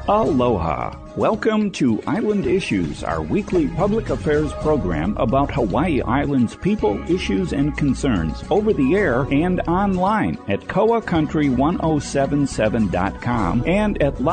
Aloha. Welcome to Island Issues, our weekly public affairs program about Hawaii Island's people, issues, and concerns, over the air and online at koacountry1077.com and at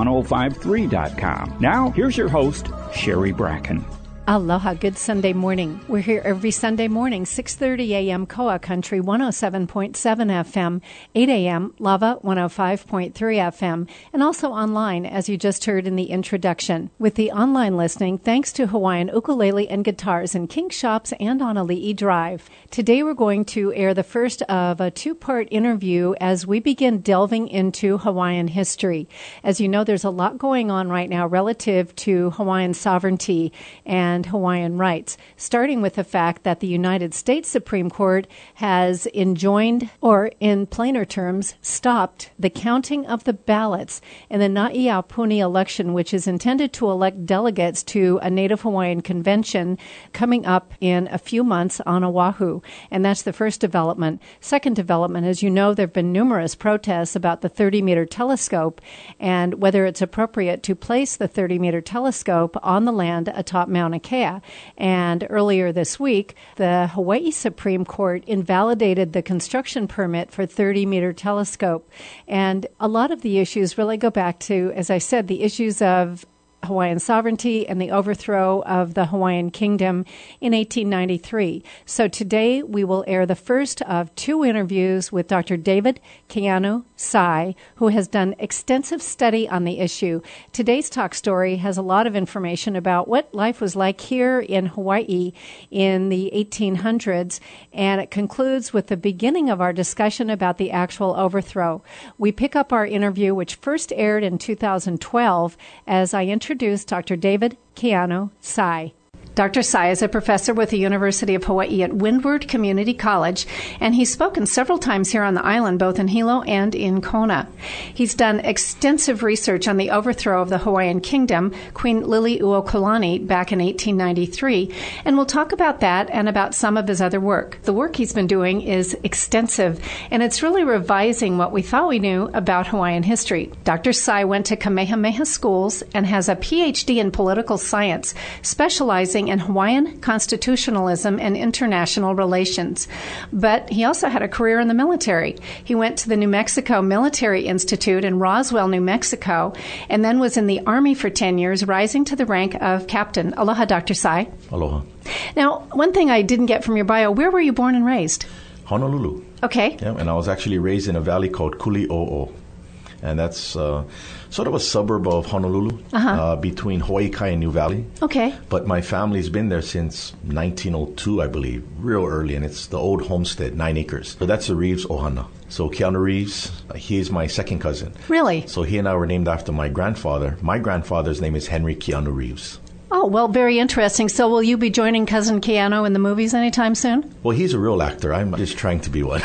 lava1053.com. Now, here's your host, Sherry Bracken. Aloha, good Sunday morning. We're here every Sunday morning, 6:30 a.m. Koa Country, 107.7 FM, 8 a.m. Lava, 105.3 FM, and also online, as you just heard in the introduction. With the online listening, thanks to Hawaiian Ukulele and Guitars in King Shops and on Ali'i Drive. Today we're going to air the first of a two-part interview as we begin delving into Hawaiian history. As you know, there's a lot going on right now relative to Hawaiian sovereignty and Hawaiian rights, starting with the fact that the United States Supreme Court has enjoined, or in plainer terms, stopped the counting of the ballots in the Na'iaupuni election, which is intended to elect delegates to a Native Hawaiian convention coming up in a few months on Oahu. And that's the first development. Second development, as you know, there have been numerous protests about the 30-meter telescope and whether it's appropriate to place the 30-meter telescope on the land atop Mauna Kea. And earlier this week, the Hawaii Supreme Court invalidated the construction permit for 30-meter telescope. And a lot of the issues really go back to, as I said, the issues of Hawaiian sovereignty and the overthrow of the Hawaiian Kingdom in 1893. So today we will air the first of two interviews with Dr. David Keanu Sai, who has done extensive study on the issue. Today's talk story has a lot of information about what life was like here in Hawaii in the 1800s, and it concludes with the beginning of our discussion about the actual overthrow. We pick up our interview, which first aired in 2012, as I introduced Dr. David Keanu Sai. Dr. Sai is a professor with the University of Hawaii at Windward Community College, and he's spoken several times here on the island, both in Hilo and in Kona. He's done extensive research on the overthrow of the Hawaiian Kingdom, Queen Liliuokalani, back in 1893, and we'll talk about that and about some of his other work. The work he's been doing is extensive, and it's really revising what we thought we knew about Hawaiian history. Dr. Sai went to Kamehameha schools and has a PhD in political science, specializing in Hawaiian constitutionalism and international relations. But he also had a career in the military. He went to the New Mexico Military Institute in Roswell, New Mexico, and then was in the Army for 10 years, rising to the rank of captain. Aloha, Dr. Sai. Aloha. Now, one thing I didn't get from your bio, where were you born and raised? Honolulu. Okay. Yeah, and I was actually raised in a valley called Kuli'o'o. And that's sort of a suburb of Honolulu, between Hawaii Kai and New Valley. Okay. But my family's been there since 1902, I believe, real early, and it's the old homestead, 9 acres. So that's the Reeves Ohana. So Keanu Reeves, he is my second cousin. Really? So he and I were named after my grandfather. My grandfather's name is Henry Keanu Reeves. Oh, well, very interesting. So will you be joining Cousin Keanu in the movies anytime soon? Well, he's a real actor. I'm just trying to be one.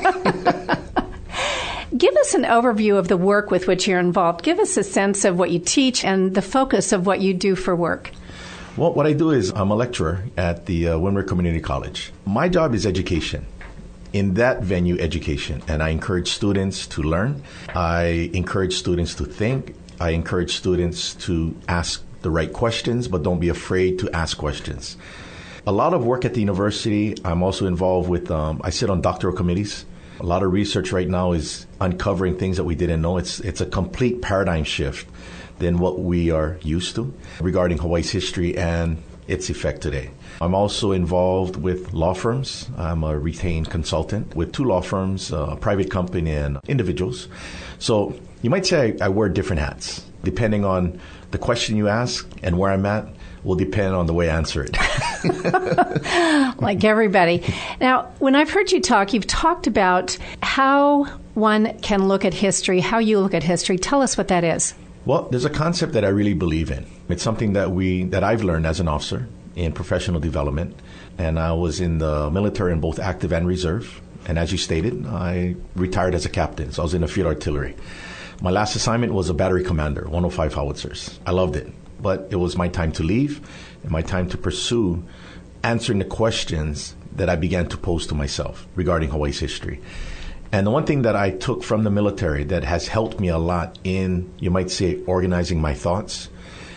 Give us an overview of the work with which you're involved. Give us a sense of what you teach and the focus of what you do for work. Well, what I do is I'm a lecturer at the Windward Community College. My job is education. In that venue, education. And I encourage students to learn. I encourage students to think. I encourage students to ask the right questions, but don't be afraid to ask questions. A lot of work at the university. I'm also involved with, I sit on doctoral committees. A lot of research right now is uncovering things that we didn't know. It's a complete paradigm shift than what we are used to regarding Hawaii's history and its effect today. I'm also involved with law firms. I'm a retained consultant with 2 law firms, a private company and individuals. So you might say I wear different hats. Depending on the question you ask and where I'm at will depend on the way I answer it. Like everybody. Now, when I've heard you talk, you've talked about how one can look at history, how you look at history. Tell us what that is. Well, there's a concept that I really believe in. It's something that I've learned as an officer in professional development. And I was in the military in both active and reserve. And as you stated, I retired as a captain. So I was in the field artillery. My last assignment was a battery commander, 105 howitzers. I loved it. But it was my time to leave and my time to pursue answering the questions that I began to pose to myself regarding Hawaii's history. And the one thing that I took from the military that has helped me a lot in, you might say, organizing my thoughts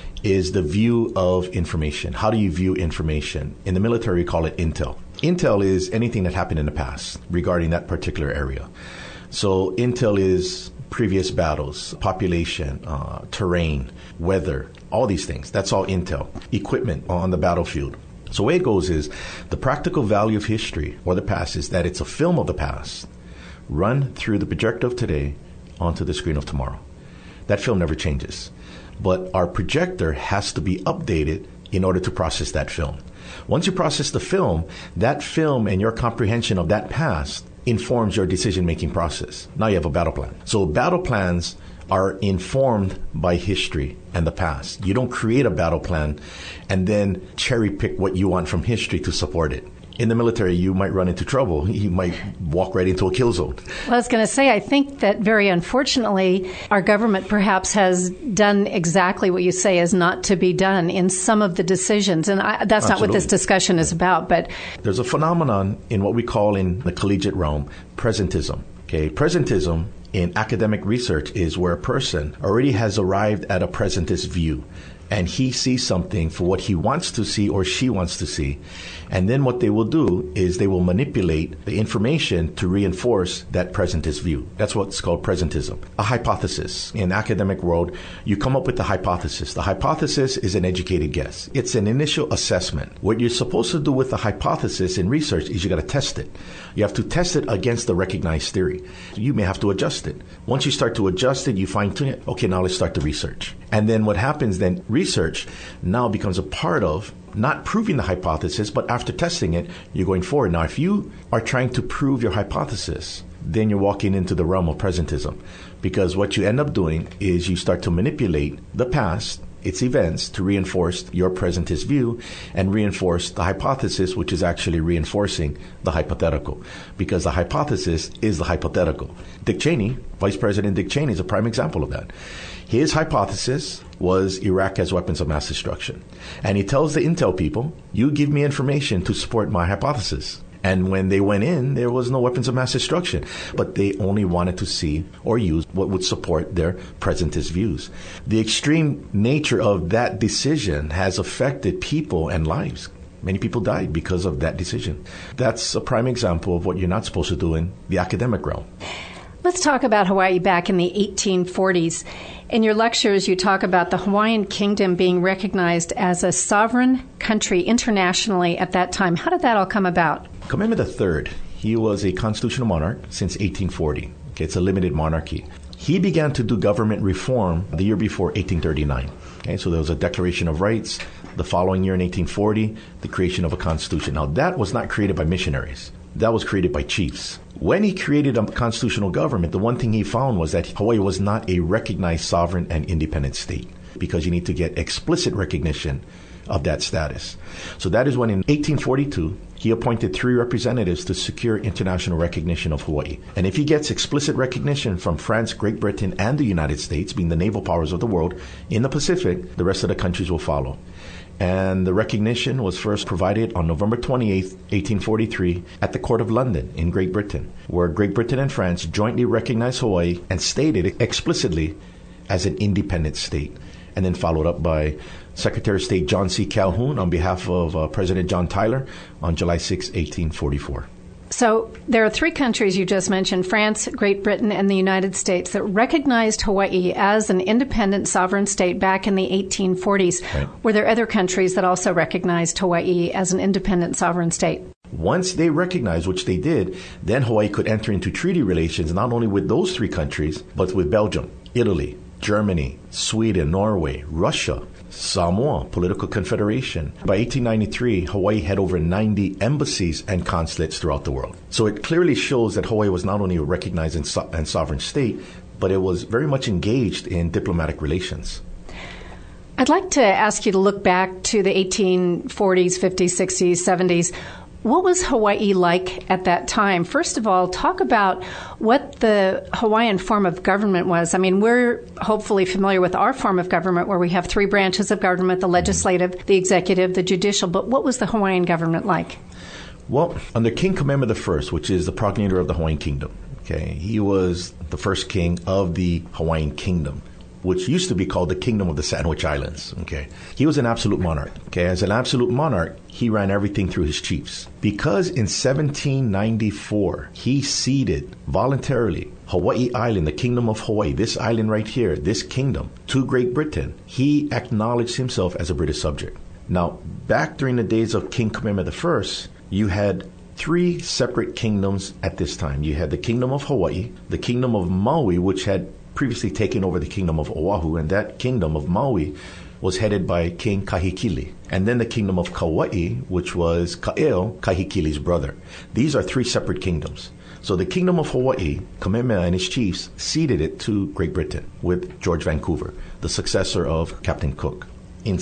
is the view of information. How do you view information? In the military, we call it intel. Intel is anything that happened in the past regarding that particular area. So intel is previous battles, population, terrain, weather, all these things. That's all intel. Equipment on the battlefield. So the way it goes is the practical value of history or the past is that it's a film of the past run through the projector of today onto the screen of tomorrow. That film never changes. But our projector has to be updated in order to process that film. Once you process the film, that film and your comprehension of that past informs your decision-making process. Now you have a battle plan. So battle plans are informed by history and the past. You don't create a battle plan and then cherry pick what you want from history to support it. In the military, you might run into trouble. You might walk right into a kill zone. Well, I was going to say, I think that very unfortunately, our government perhaps has done exactly what you say is not to be done in some of the decisions. And that's Absolutely. Not what this discussion is about. But there's a phenomenon in what we call in the collegiate realm, presentism. Okay, presentism in academic research is where a person already has arrived at a presentist view. And he sees something for what he wants to see or she wants to see. And then what they will do is they will manipulate the information to reinforce that presentist view. That's what's called presentism. A hypothesis. In the academic world, you come up with the hypothesis. The hypothesis is an educated guess. It's an initial assessment. What you're supposed to do with the hypothesis in research is you got to test it. You have to test it against the recognized theory. You may have to adjust it. Once you start to adjust it, you fine-tune it. Okay, now let's start the research. And then what happens then, research now becomes a part of not proving the hypothesis, but after testing it, you're going forward. Now, if you are trying to prove your hypothesis, then you're walking into the realm of presentism. Because what you end up doing is you start to manipulate the past, its events, to reinforce your presentist view and reinforce the hypothesis, which is actually reinforcing the hypothetical. Because the hypothesis is the hypothetical. Dick Cheney, Vice President Dick Cheney, is a prime example of that. His hypothesis was Iraq has weapons of mass destruction. And he tells the intel people, you give me information to support my hypothesis. And when they went in, there was no weapons of mass destruction. But they only wanted to see or use what would support their presentist views. The extreme nature of that decision has affected people and lives. Many people died because of that decision. That's a prime example of what you're not supposed to do in the academic realm. Let's talk about Hawaii back in the 1840s. In your lectures, you talk about the Hawaiian Kingdom being recognized as a sovereign country internationally at that time. How did that all come about? Kamehameha III, he was a constitutional monarch since 1840. Okay, it's a limited monarchy. He began to do government reform the year before 1839. Okay, so there was a Declaration of Rights. The following year in 1840, the creation of a constitution. Now, that was not created by missionaries. That was created by chiefs. When he created a constitutional government, the one thing he found was that Hawaii was not a recognized sovereign and independent state because you need to get explicit recognition of that status. So that is when in 1842, he appointed 3 representatives to secure international recognition of Hawaii. And if he gets explicit recognition from France, Great Britain, and the United States, being the naval powers of the world, in the Pacific, the rest of the countries will follow. And the recognition was first provided on November 28, 1843, at the Court of London in Great Britain, where Great Britain and France jointly recognized Hawaii and stated it explicitly as an independent state. And then followed up by Secretary of State John C. Calhoun on behalf of President John Tyler on July 6, 1844. So there are 3 countries you just mentioned, France, Great Britain, and the United States, that recognized Hawaii as an independent sovereign state back in the 1840s. Right. Were there other countries that also recognized Hawaii as an independent sovereign state? Once they recognized, which they did, then Hawaii could enter into treaty relations not only with those 3 countries, but with Belgium, Italy, Germany, Sweden, Norway, Russia, Samoa, political confederation. By 1893, Hawaii had over 90 embassies and consulates throughout the world. So it clearly shows that Hawaii was not only a recognized and sovereign state, but it was very much engaged in diplomatic relations. I'd like to ask you to look back to the 1840s, 50s, 60s, 70s. What was Hawaii like at that time? First of all, talk about what the Hawaiian form of government was. I mean, we're hopefully familiar with our form of government where we have 3 branches of government, the legislative, the executive, the judicial. But what was the Hawaiian government like? Well, under King Kamehameha I, which is the progenitor of the Hawaiian Kingdom, Okay, he was the first king of the Hawaiian Kingdom, which used to be called the Kingdom of the Sandwich Islands. Okay, he was an absolute monarch. Okay, as an absolute monarch, he ran everything through his chiefs. Because in 1794, he ceded voluntarily Hawaii Island, the Kingdom of Hawaii, this island right here, this kingdom, to Great Britain, he acknowledged himself as a British subject. Now, back during the days of King Kamehameha I, you had 3 separate kingdoms at this time. You had the Kingdom of Hawaii, the Kingdom of Maui, which had previously taken over the Kingdom of Oahu, and that Kingdom of Maui was headed by King Kahekili. And then the Kingdom of Kauai, which was Ka'eo, Kahekili's brother. These are 3 separate kingdoms. So the Kingdom of Hawaii, Kamehameha and his chiefs ceded it to Great Britain with George Vancouver, the successor of Captain Cook. In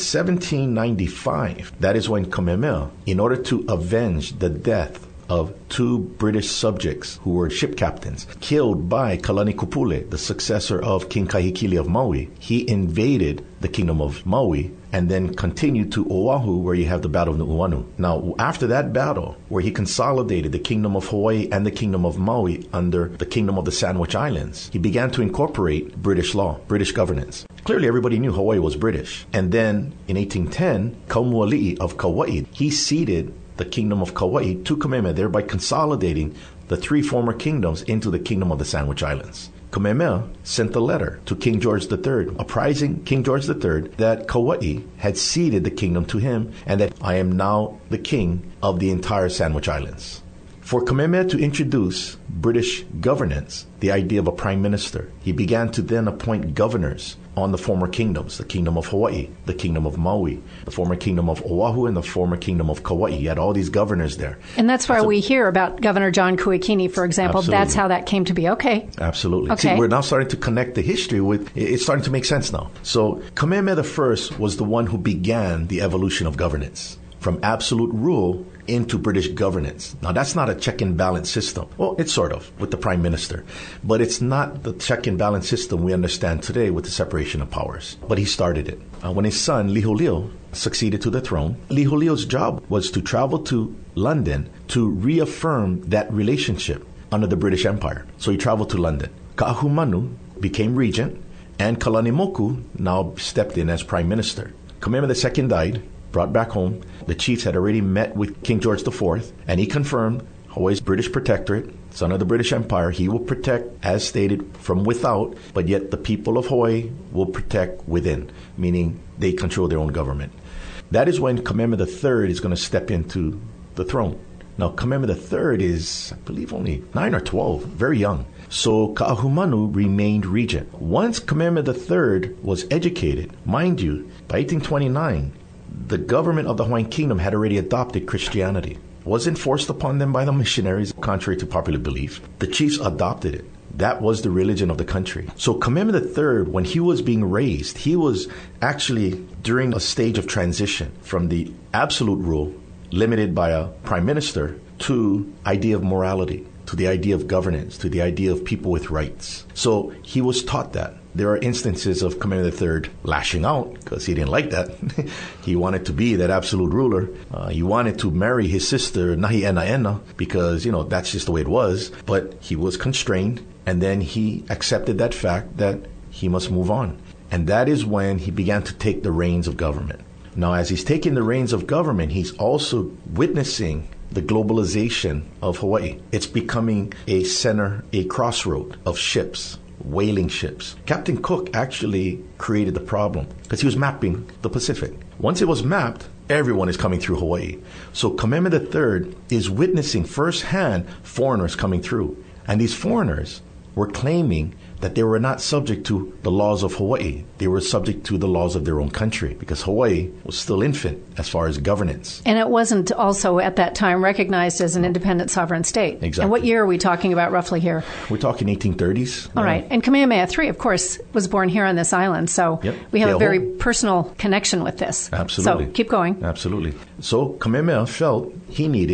1795, that is when Kamehameha, in order to avenge the death of 2 British subjects who were ship captains, killed by Kalani Kupule, the successor of King Kahekili of Maui, he invaded the Kingdom of Maui and then continued to Oahu, where you have the Battle of Nu'uanu. Now, after that battle, where he consolidated the Kingdom of Hawaii and the Kingdom of Maui under the Kingdom of the Sandwich Islands, he began to incorporate British law, British governance. Clearly, everybody knew Hawaii was British. And then, in 1810, Kaumuali'i of Kauai, he ceded the Kingdom of Kauai to Kamehameha, thereby consolidating the 3 former kingdoms into the Kingdom of the Sandwich Islands. Kamehameha sent a letter to King George III, apprising King George III that Kauai had ceded the kingdom to him and that I am now the king of the entire Sandwich Islands. For Kamehameha to introduce British governance, the idea of a prime minister, he began to then appoint governors on the former kingdoms, the Kingdom of Hawaii, the Kingdom of Maui, the former Kingdom of Oahu, and the former Kingdom of Kauai. He had all these governors there. And that's why we hear about Governor John Kuekini, for example. Absolutely. That's how that came to be. Okay. Absolutely. Okay. See, we're now starting to connect the history with, it's starting to make sense now. So Kamehameha I was the one who began the evolution of governance from absolute rule into British governance. Now, that's not a check and balance system. Well, it's sort of with the prime minister, but it's not the check and balance system we understand today with the separation of powers. But he started it. When his son, Liholiho, succeeded to the throne, Liholiho's job was to travel to London to reaffirm that relationship under the British Empire. So he traveled to London. Ka'ahumanu became regent, and Kalanimoku now stepped in as prime minister. Kamehameha II died, brought back home. The chiefs had already met with King George IV, and he confirmed Hawaii's British protectorate, son of the British Empire. He will protect, as stated, from without, but yet the people of Hawaii will protect within, meaning they control their own government. That is when Kamehameha III is going to step into the throne. Now, Kamehameha III is, I believe, only 9 or 12, very young. So Ka'ahumanu remained regent. Once Kamehameha III was educated, mind you, by 1829, the government of the Hawaiian Kingdom had already adopted Christianity. It wasn't forced upon them by the missionaries, contrary to popular belief. The chiefs adopted it. That was the religion of the country. So Kamehameha III, when he was being raised, he was actually during a stage of transition from the absolute rule, limited by a prime minister, to idea of morality, to the idea of governance, to the idea of people with rights. So he was taught that. There are instances of Kamehameha III lashing out because he didn't like that. He wanted to be that absolute ruler. He wanted to marry his sister Nahi'enaena because, that's just the way it was. But he was constrained, and then he accepted that fact that he must move on. And that is when he began to take the reins of government. Now, as he's taking the reins of government, he's also witnessing the globalization of Hawaii. It's becoming a center, a crossroad of ships, whaling ships. Captain Cook actually created the problem because he was mapping the Pacific. Once it was mapped, everyone is coming through Hawaii. So Kamehameha III is witnessing firsthand foreigners coming through. And these foreigners were claiming that they were not subject to the laws of Hawaii. They were subject to the laws of their own country because Hawaii was still infant as far as governance. And it wasn't also at that time recognized as an independent sovereign state. Exactly. And what year are we talking about roughly here? We're talking 1830s. All right. And Kamehameha III, of course, was born here on this island. So we have a very personal connection with this. Absolutely. So keep going. Absolutely. So Kamehameha felt he needed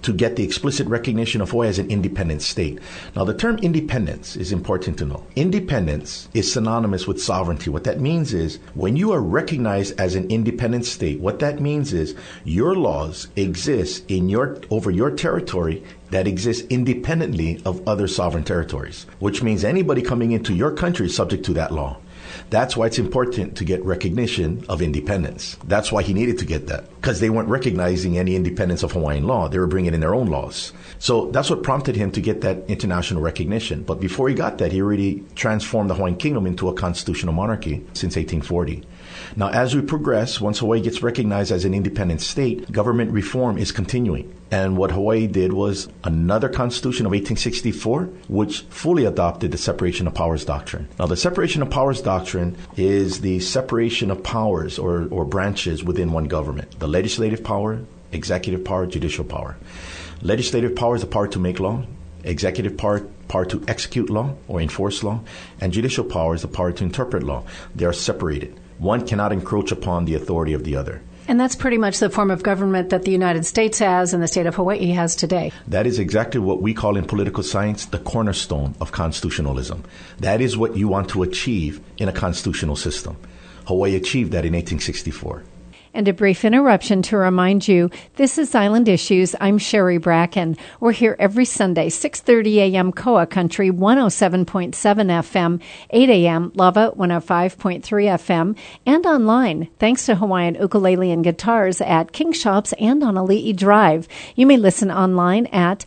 to get the explicit recognition of Hawaii as an independent state. Now, the term independence is important to know. Independence is synonymous with sovereignty. What that means is when you are recognized as an independent state, what that means is your laws exist over your territory that exists independently of other sovereign territories, which means anybody coming into your country is subject to that law. That's why it's important to get recognition of independence. That's why he needed to get that, because they weren't recognizing any independence of Hawaiian law. They were bringing in their own laws. So that's what prompted him to get that international recognition. But before he got that, he already transformed the Hawaiian Kingdom into a constitutional monarchy since 1840. Now, as we progress, once Hawaii gets recognized as an independent state, government reform is continuing. And what Hawaii did was another constitution of 1864, which fully adopted the separation of powers doctrine. Now, the separation of powers doctrine is the separation of powers or branches within one government. The legislative power, executive power, judicial power. Legislative power is the power to make law. Executive power to execute law or enforce law. And judicial power is the power to interpret law. They are separated. One cannot encroach upon the authority of the other. And that's pretty much the form of government that the United States has and the state of Hawaii has today. That is exactly what we call in political science the cornerstone of constitutionalism. That is what you want to achieve in a constitutional system. Hawaii achieved that in 1864. And a brief interruption to remind you, this is Island Issues. I'm Sherry Bracken. We're here every Sunday, 6:30 a.m. Koa Country, 107.7 FM, 8 a.m. Lava, 105.3 FM, and online, thanks to Hawaiian Ukulele and Guitars at King Shops and on Ali'i Drive. You may listen online at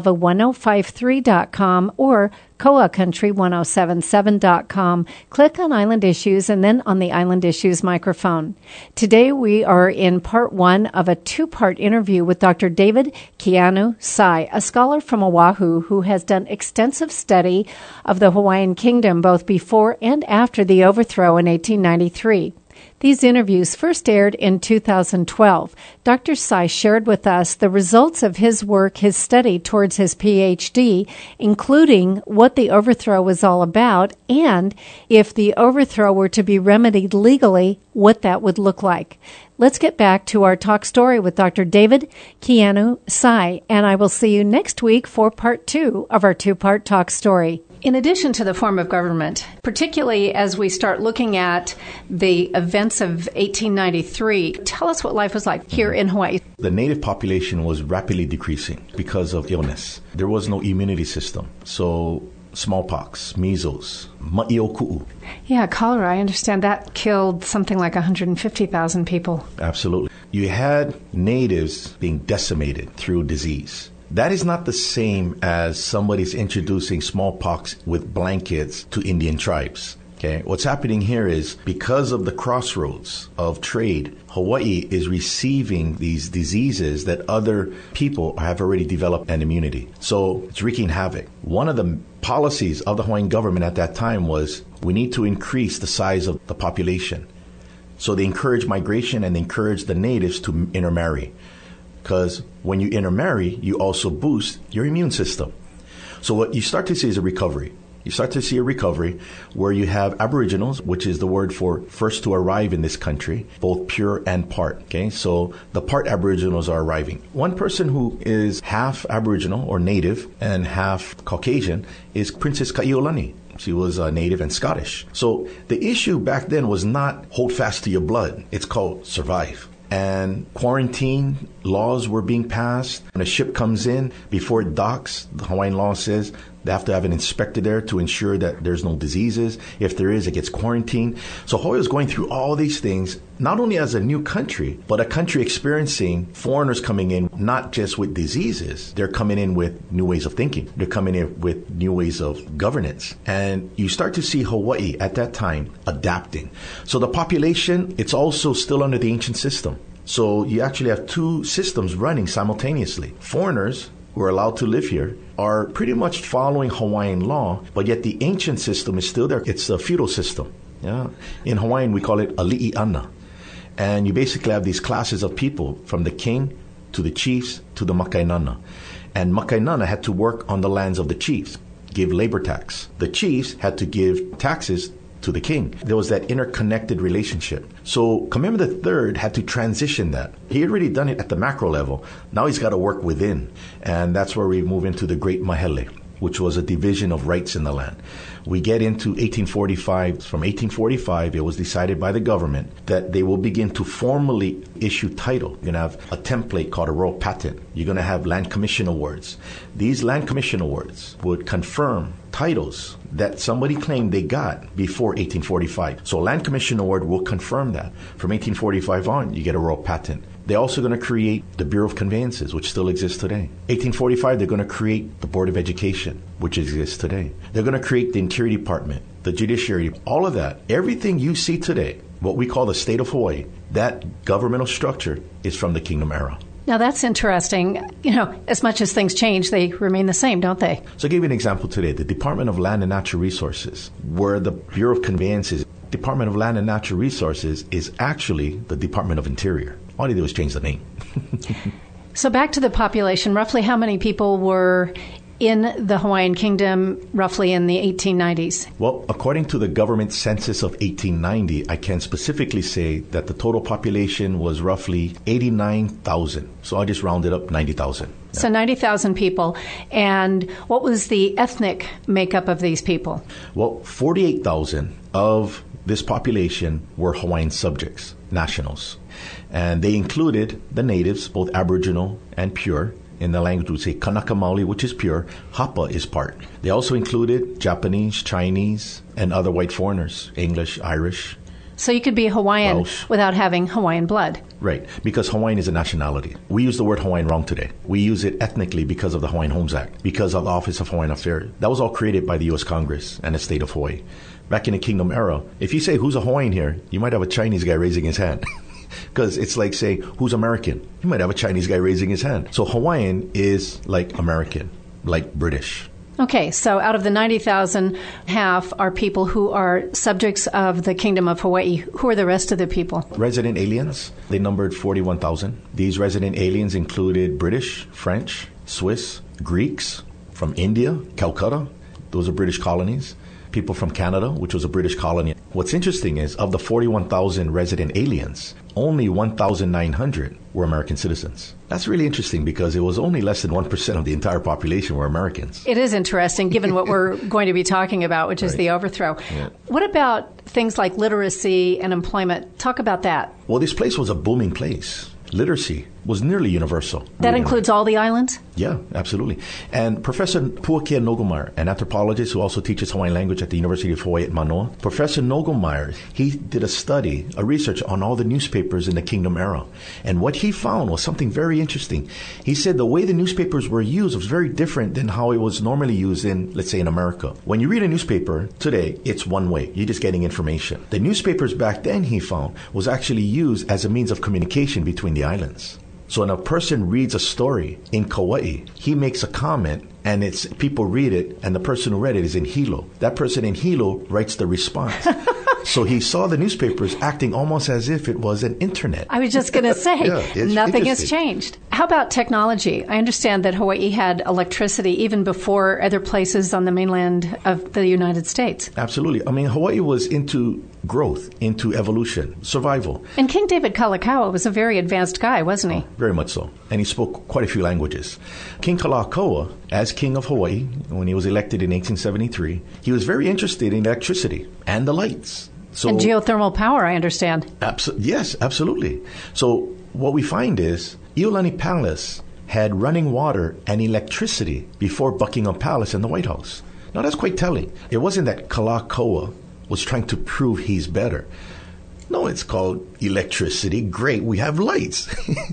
lava1053.com or koacountry1077.com. Click on Island Issues and then on the Island Issues microphone. Today we are in part one of a two-part interview with Dr. David Keanu Sai, a scholar from Oahu who has done extensive study of the Hawaiian Kingdom both before and after the overthrow in 1893. These interviews first aired in 2012. Dr. Sai shared with us the results of his work, his study towards his PhD, including what the overthrow was all about, and if the overthrow were to be remedied legally, what that would look like. Let's get back to our talk story with Dr. David Keanu Sai, and I will see you next week for part two of our two-part talk story. In addition to the form of government, particularly as we start looking at the events of 1893, tell us what life was like here in Hawaii. The native population was rapidly decreasing because of illness. There was no immunity system. So smallpox, measles, ma'ioku'u. Yeah, cholera, I understand that killed something like 150,000 people. Absolutely. You had natives being decimated through disease. That is not the same as somebody's introducing smallpox with blankets to Indian tribes. Okay, what's happening here is because of the crossroads of trade, Hawaii is receiving these diseases that other people have already developed an immunity. So it's wreaking havoc. One of the policies of the Hawaiian government at that time was we need to increase the size of the population. So they encouraged migration and they encouraged the natives to intermarry. Because when you intermarry, you also boost your immune system. So what you start to see is a recovery. You start to see a recovery where you have Aboriginals, which is the word for first to arrive in this country, both pure and part. Okay, so the part Aboriginals are arriving. One person who is half Aboriginal or native and half Caucasian is Princess Kai'olani. She was native and Scottish. So the issue back then was not hold fast to your blood. It's called survive. And quarantine laws were being passed. When a ship comes in, before it docks, the Hawaiian law says they have to have an inspector there to ensure that there's no diseases. If there is, it gets quarantined. So Hawaii was going through all these things, not only as a new country, but a country experiencing foreigners coming in, not just with diseases. They're coming in with new ways of thinking. They're coming in with new ways of governance. And you start to see Hawaii at that time adapting. So the population, it's also still under the ancient system. So you actually have two systems running simultaneously. Foreigners who are allowed to live here are pretty much following Hawaiian law, but yet the ancient system is still there. It's a feudal system. Yeah. In Hawaiian, we call it ali'i ana. And you basically have these classes of people, from the king to the chiefs to the makainana. And makainana had to work on the lands of the chiefs, give labor tax. The chiefs had to give taxes to the king. There was that interconnected relationship. So Kamehameha III had to transition that. He had already done it at the macro level. Now he's got to work within. And that's where we move into the Great Mahele, which was a division of rights in the land. We get into 1845. From 1845, it was decided by the government that they will begin to formally issue title. You're going to have a template called a royal patent. You're going to have land commission awards. These land commission awards would confirm titles that somebody claimed they got before 1845. So a land commission award will confirm that. From 1845 on, you get a royal patent. They're also going to create the Bureau of Conveyances, which still exists today. 1845, they're going to create the Board of Education, which exists today. They're going to create the Interior Department, the Judiciary, all of that. Everything you see today, what we call the state of Hawaii, that governmental structure is from the Kingdom era. Now, that's interesting. You know, as much as things change, they remain the same, don't they? So I'll give you an example today. The Department of Land and Natural Resources, where the Bureau of Conveyances, Department of Land and Natural Resources is actually the Department of Interior. All they do is change the name. So back to the population, roughly how many people were in the Hawaiian Kingdom roughly in the 1890s? Well, according to the government census of 1890, I can specifically say that the total population was roughly 89,000. So I'll just round it up, 90,000. Yeah. So 90,000 people. And what was the ethnic makeup of these people? Well, 48,000 of this population were Hawaiian subjects, nationals. And they included the natives, both Aboriginal and pure. In the language, we would say Kanaka Maoli, which is pure. Hapa is part. They also included Japanese, Chinese, and other white foreigners, English, Irish. So you could be Hawaiian Welsh. without having Hawaiian blood. Right, because Hawaiian is a nationality. We use the word Hawaiian wrong today. We use it ethnically because of the Hawaiian Homes Act, because of the Office of Hawaiian Affairs. That was all created by the U.S. Congress and the state of Hawaii. Back in the Kingdom era, if you say, who's a Hawaiian here, you might have a Chinese guy raising his hand. Because it's like saying, who's American? You might have a Chinese guy raising his hand. So Hawaiian is like American, like British. Okay, so out of the 90,000, half are people who are subjects of the Kingdom of Hawaii. Who are the rest of the people? Resident aliens, they numbered 41,000. These resident aliens included British, French, Swiss, Greeks, from India, Calcutta. Those are British colonies. People from Canada, which was a British colony. What's interesting is, of the 41,000 resident aliens, only 1,900 were American citizens. That's really interesting because it was only less than 1% of the entire population were Americans. It is interesting, given what we're going to be talking about, which is Right. the overthrow. Yeah. What about things like literacy and employment? Talk about that. Well, this place was a booming place. Literacy was nearly universal. That includes all the islands? Yeah, absolutely. And Professor Puakea Nogomeyer, an anthropologist who also teaches Hawaiian language at the University of Hawaii at Manoa, Professor Nogomeyer, he did a study, a research on all the newspapers in the Kingdom era. And what he found was something very interesting. He said the way the newspapers were used was very different than how it was normally used in, let's say, in America. When you read a newspaper today, it's one way. You're just getting information. The newspapers back then, he found, was actually used as a means of communication between the islands. So when a person reads a story in Kauai, he makes a comment and it's people read it and the person who read it is in Hilo. That person in Hilo writes the response. So he saw the newspapers acting almost as if it was an internet. I was just going to say, Yeah, it's nothing has interesting. changed. How about technology? I understand that Hawaii had electricity even before other places on the mainland of the United States. Absolutely. I mean, Hawaii was into growth, into evolution, survival. And King David Kalakaua was a very advanced guy, wasn't he? Very much so. And he spoke quite a few languages. King Kalakaua, as King of Hawaii, when he was elected in 1873, he was very interested in electricity and the lights. So, And geothermal power, I understand. Yes, absolutely. So what we find is Iolani Palace had running water and electricity before Buckingham Palace and the White House. Now that's quite telling. It wasn't that Kalakaua was trying to prove he's better. No, it's called electricity. Great, we have lights.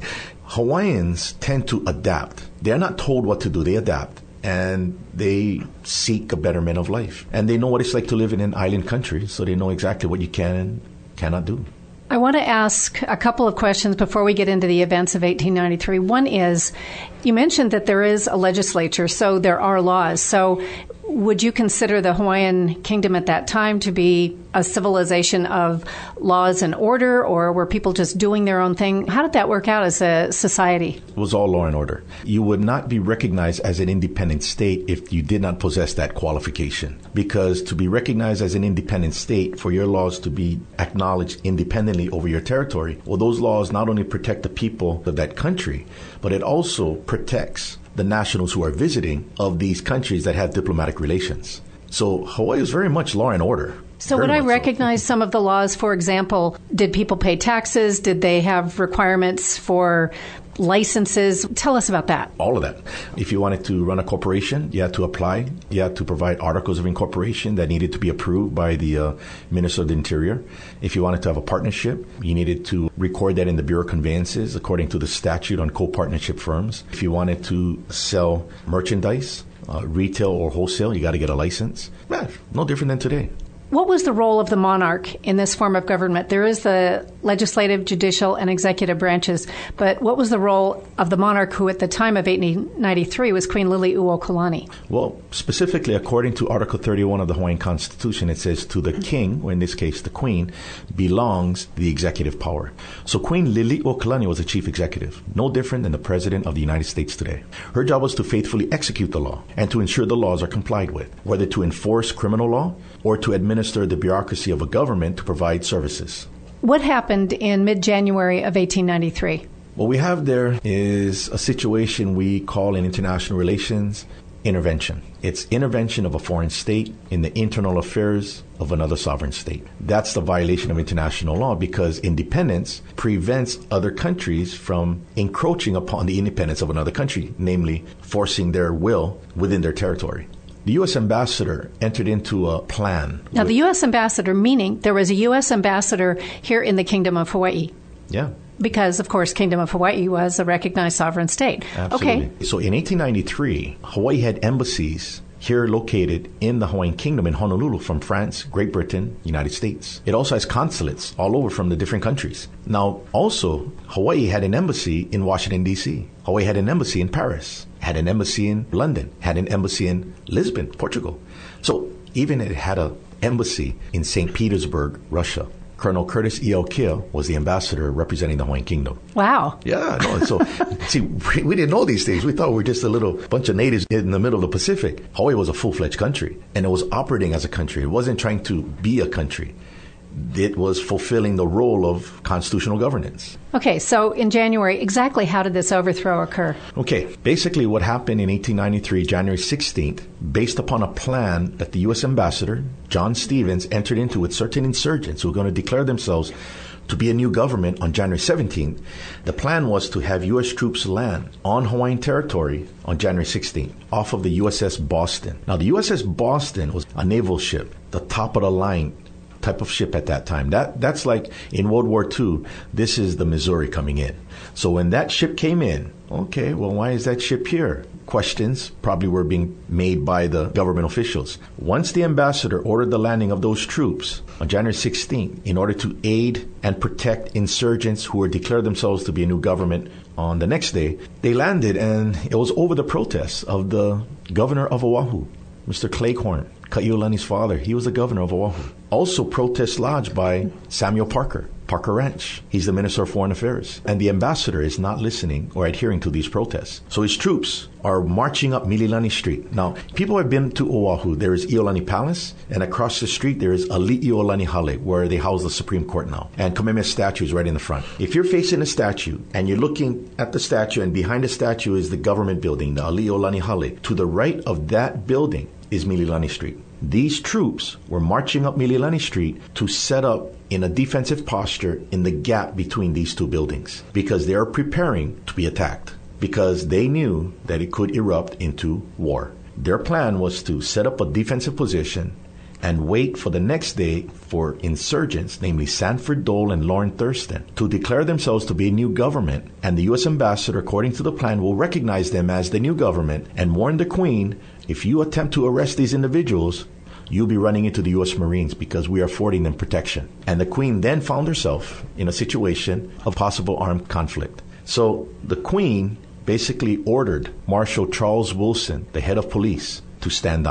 Hawaiians tend to adapt. They're not told what to do, they adapt. And they seek a betterment of life. And they know what it's like to live in an island country, so they know exactly what you can and cannot do. I want to ask a couple of questions before we get into the events of 1893. One is, you mentioned that there is a legislature, so there are laws. So Would you consider the Hawaiian Kingdom at that time to be a civilization of laws and order, or were people just doing their own thing? How did that work out as a society? It was all law and order. You would not be recognized as an independent state if you did not possess that qualification. Because to be recognized as an independent state, for your laws to be acknowledged independently over your territory, well, those laws not only protect the people of that country, but it also protects the nationals who are visiting of these countries that have diplomatic relations. So Hawaii is very much law and order. So would I recognize some of the laws? For example, did people pay taxes? Did they have requirements for licenses? Tell us about that. All of that. If you wanted to run a corporation, you had to apply. You had to provide articles of incorporation that needed to be approved by the Minister of the Interior. If you wanted to have a partnership, you needed to record that in the Bureau of Conveyances according to the statute on co-partnership firms. If you wanted to sell merchandise, retail or wholesale, you got to get a license. No different than today. What was the role of the monarch in this form of government? There is the legislative, judicial, and executive branches, but what was the role of the monarch who at the time of 1893 was Queen Liliuokalani? Well, specifically according to Article 31 of the Hawaiian Constitution, it says to the king, or in this case the queen, belongs the executive power. So Queen Liliuokalani was the chief executive, no different than the President of the United States today. Her job was to faithfully execute the law and to ensure the laws are complied with, whether to enforce criminal law or to administer the bureaucracy of a government to provide services. What happened in mid-January of 1893? What we have there is a situation we call in international relations intervention. It's intervention of a foreign state in the internal affairs of another sovereign state. That's the violation of international law because independence prevents other countries from encroaching upon the independence of another country, namely forcing their will within their territory. The U.S. ambassador entered into a plan. Now, the U.S. ambassador, meaning there was a U.S. ambassador here in the Kingdom of Hawaii. Yeah. Because, of course, Kingdom of Hawaii was a recognized sovereign state. Absolutely. Okay. So in 1893, Hawaii had embassies here located in the Hawaiian Kingdom in Honolulu from France, Great Britain, United States. It also has consulates all over from the different countries. Now, also, Hawaii had an embassy in Washington, D.C. Hawaii had an embassy in Paris, had an embassy in London, had an embassy in Lisbon, Portugal. So even it had an embassy in St. Petersburg, Russia. Colonel Curtis E.L. Kill was the ambassador representing the Hawaiian Kingdom. Wow. Yeah, no. So, see, we didn't know these things. We thought we were just a little bunch of natives in the middle of the Pacific. Hawaii was a full-fledged country, and it was operating as a country. It wasn't trying to be a country. It was fulfilling the role of constitutional governance. Okay, so in January, exactly how did this overthrow occur? Okay, basically what happened in 1893, January 16th, based upon a plan that the U.S. ambassador, John Stevens, entered into with certain insurgents who were going to declare themselves to be a new government on January 17th, the plan was to have U.S. troops land on Hawaiian territory on January 16th, off of the USS Boston. Now, the USS Boston was a naval ship, the top of the line type of ship at that time. That's like in World War II, this is the Missouri coming in. So when that ship came in, okay, well, why is that ship here? Questions probably were being made by the government officials. Once the ambassador ordered the landing of those troops on January 16th in order to aid and protect insurgents who were declared themselves to be a new government on the next day, they landed, and it was over the protests of the governor of Oahu, Mr. Cleghorn, Ka'iolani's father. He was the governor of Oahu. Also protests lodged by Samuel Parker Ranch. He's the Minister of Foreign Affairs. And the ambassador is not listening or adhering to these protests. So his troops are marching up Mililani Street. Now, people have been to Oahu. There is Iolani Palace, and across the street there is Ali'iolani Hale, where they house the Supreme Court now. And Kamehameha statue is right in the front. If you're facing the statue and you're looking at the statue, and behind the statue is the government building, the Ali'iolani Hale, to the right of that building is Mililani Street. These troops were marching up Mililani Street to set up in a defensive posture in the gap between these two buildings because they are preparing to be attacked because they knew that it could erupt into war. Their plan was to set up a defensive position and wait for the next day for insurgents, namely Sanford Dole and Lauren Thurston, to declare themselves to be a new government, and the U.S. ambassador, according to the plan, will recognize them as the new government and warn the Queen, if you attempt to arrest these individuals, you'll be running into the U.S. Marines because we are affording them protection. And the Queen then found herself in a situation of possible armed conflict. So the Queen basically ordered Marshal Charles Wilson, the head of police, to stand down.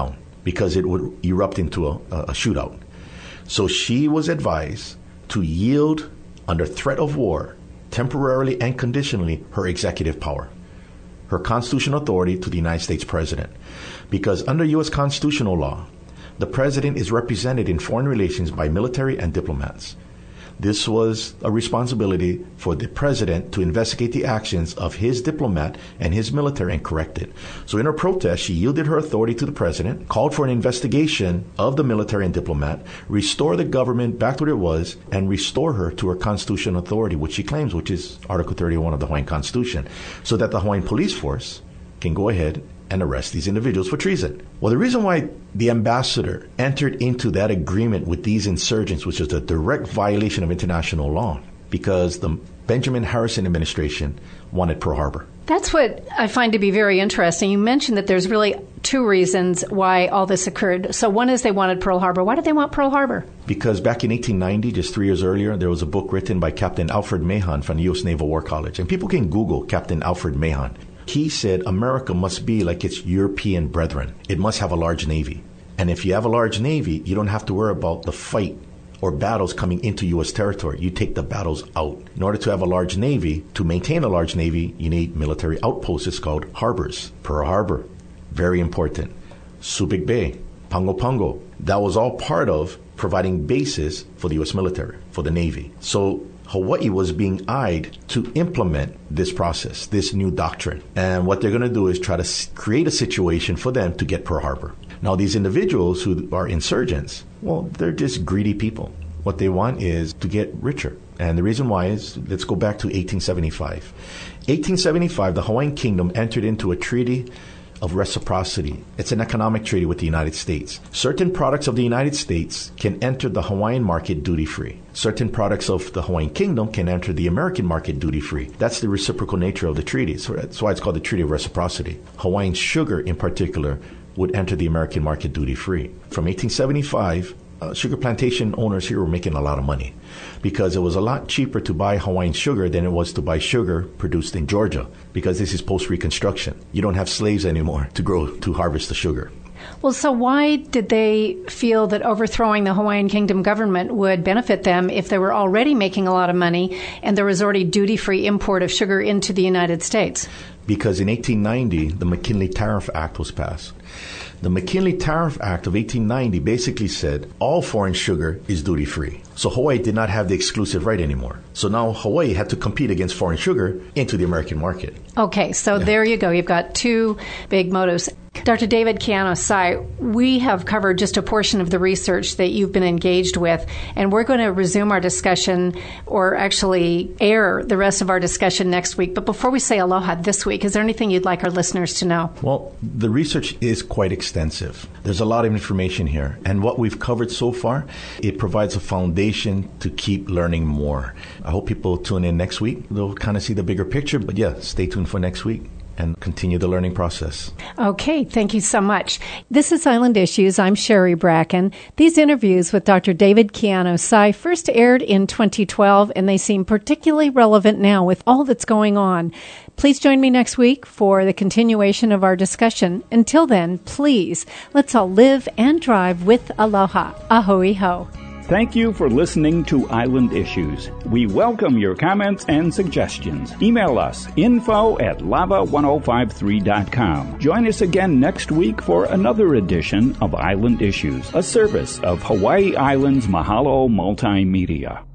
because it would erupt into a shootout. So she was advised to yield under threat of war, temporarily and conditionally, her executive power, her constitutional authority to the United States president. Because under U.S. constitutional law, the president is represented in foreign relations by military and diplomats. This was a responsibility for the president to investigate the actions of his diplomat and his military and correct it. So in her protest, she yielded her authority to the president, called for an investigation of the military and diplomat, restore the government back to what it was, and restore her to her constitutional authority, which she claims, which is Article 31 of the Hawaiian Constitution, so that the Hawaiian police force can go ahead and arrest these individuals for treason. Well, the reason why the ambassador entered into that agreement with these insurgents, which is a direct violation of international law, because the Benjamin Harrison administration wanted Pearl Harbor. That's what I find to be very interesting. You mentioned that there's really two reasons why all this occurred. So one is they wanted Pearl Harbor. Why did they want Pearl Harbor? Because back in 1890, just 3 years earlier, there was a book written by Captain Alfred Mahon from the U.S. Naval War College. And people can Google Captain Alfred Mahon. He said America must be like its European brethren. It must have a large navy. And if you have a large navy, you don't have to worry about the fight or battles coming into U.S. territory. You take the battles out. In order to have a large navy, to maintain a large navy, you need military outposts. It's called harbors. Pearl Harbor, very important. Subic Bay, Pago Pago. That was all part of providing bases for the U.S. military, for the Navy. So Hawaii was being eyed to implement this process, this new doctrine. And what they're going to do is try to create a situation for them to get Pearl Harbor. Now, these individuals who are insurgents, well, they're just greedy people. What they want is to get richer. And the reason why is, let's go back to 1875. 1875, the Hawaiian Kingdom entered into a treaty of reciprocity. It's an economic treaty with the United States. Certain products of the United States can enter the Hawaiian market duty-free. Certain products of the Hawaiian Kingdom can enter the American market duty-free. That's the reciprocal nature of the treaty. So that's why it's called the Treaty of Reciprocity. Hawaiian sugar, in particular, would enter the American market duty-free. From 1875, sugar plantation owners here were making a lot of money because it was a lot cheaper to buy Hawaiian sugar than it was to buy sugar produced in Georgia, because this is post-Reconstruction. You don't have slaves anymore to harvest the sugar. Well, so why did they feel that overthrowing the Hawaiian Kingdom government would benefit them if they were already making a lot of money and there was already duty-free import of sugar into the United States? Because in 1890, the McKinley Tariff Act was passed. The McKinley Tariff Act of 1890 basically said all foreign sugar is duty-free. So Hawaii did not have the exclusive right anymore. So now Hawaii had to compete against foreign sugar into the American market. Okay, so there you go. You've got two big motives. Dr. David Keano-Sai, we have covered just a portion of the research that you've been engaged with, and we're going to resume our discussion, or actually air the rest of our discussion next week. But before we say aloha this week, is there anything you'd like our listeners to know? Well, the research is quite extensive. There's a lot of information here, and what we've covered so far, it provides a foundation to keep learning more. I hope people tune in next week. They'll kind of see the bigger picture, but yeah, stay tuned for next week and continue the learning process. Okay, thank you so much. This is Island Issues. I'm Sherry Bracken. These interviews with Dr. David Keano-Sai first aired in 2012, and they seem particularly relevant now with all that's going on. Please join me next week for the continuation of our discussion. Until then, please, let's all live and drive with aloha. Ahui ho. Thank you for listening to Island Issues. We welcome your comments and suggestions. Email us, info@lava1053.com. Join us again next week for another edition of Island Issues, a service of Hawaii Island's Mahalo Multimedia.